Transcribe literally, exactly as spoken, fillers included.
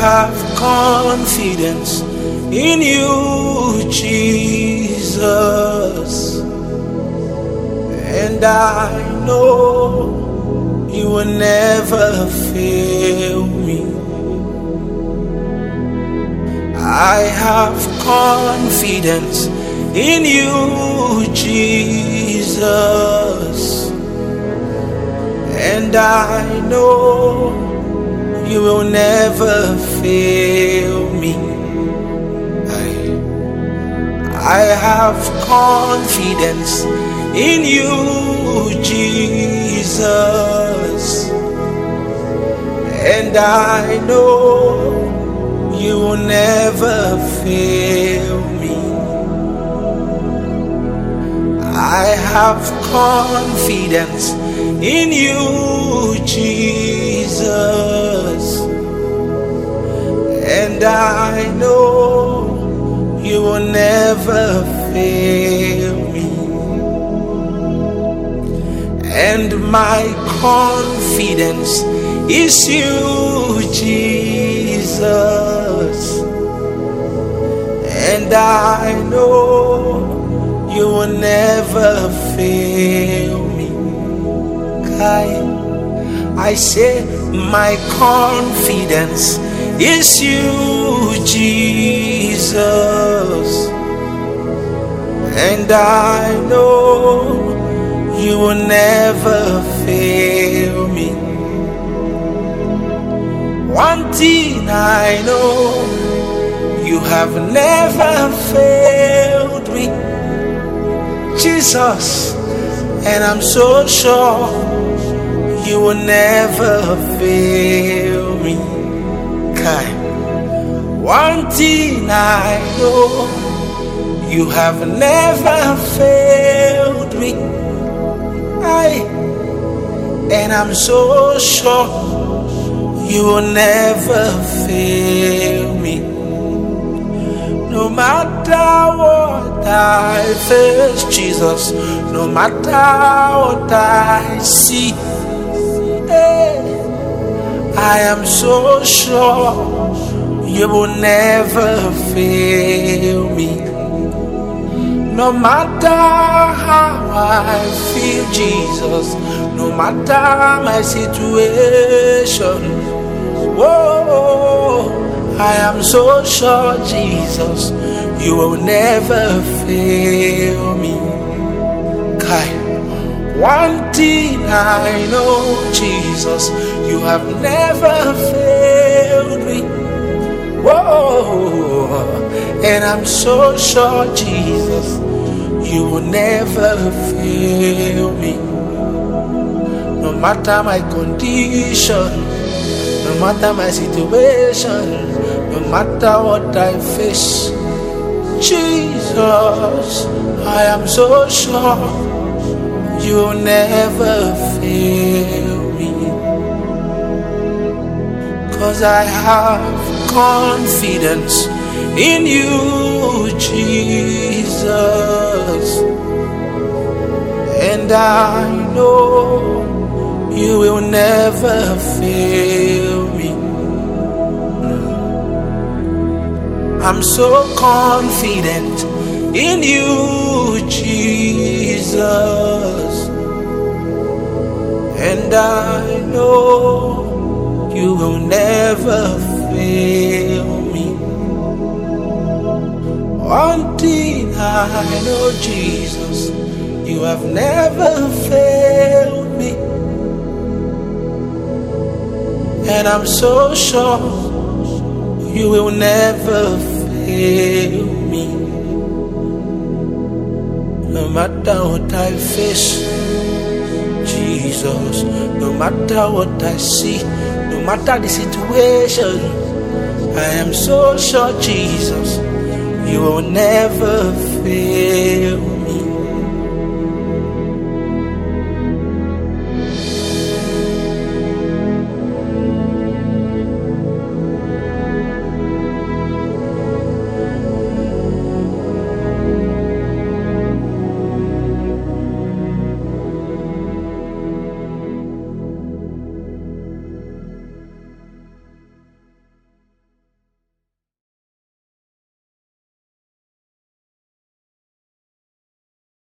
have confidence in you, Jesus, and I know you will never fail me. I have confidence in you, Jesus, and I know you will never fail me. I, I have confidence in you, Jesus, and I know you will never fail me. I have confidence in you, Jesus, and I know you will never fail me. And my confidence is you, Jesus, and I know you will never fail me. I, I say my confidence is you, Jesus, and I know you will never fail me. One thing I know, you have never failed me, Jesus, and I'm so sure you will never fail me. Kai. One thing I know, you have never failed me, I, and I'm so sure you will never fail me. No matter what I face, Jesus, no matter what I see, hey, I am so sure you will never fail me. No matter how I feel, Jesus, no matter my situation, whoa, I am so sure, Jesus, you will never fail me. Kai. One thing I know, Jesus, you have never failed me. Whoa, and I'm so sure, Jesus, you will never fail me. No matter my condition, no matter my situation, no matter what I face, Jesus, I am so sure you will never fail me. 'Cause I have confidence in you, Jesus, and I know you will never fail me. I'm so confident in you, Jesus, and I know you will never fail me. One thing I know, Jesus, you have never failed me, and I'm so sure you will never fail me. No matter what I face, Jesus, no matter what I see, no matter the situation, I am so sure, Jesus, you will never fail.